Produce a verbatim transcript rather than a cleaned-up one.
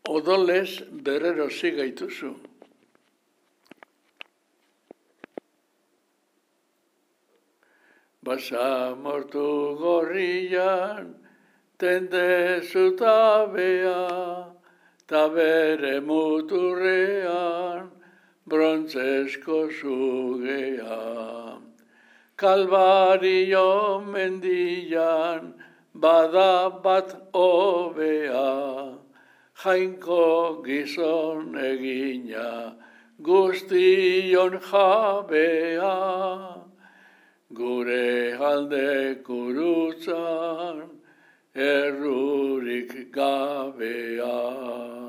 odolez berrerosi gaituzu. Basamortu gorrian, tende zutabea, ta bere muturrean, brontzesko zugea. Kalbario mendian, bada bat hobea, jainko gizon egina, guztion jabea. Gure alde kurutzan, errurik gabea.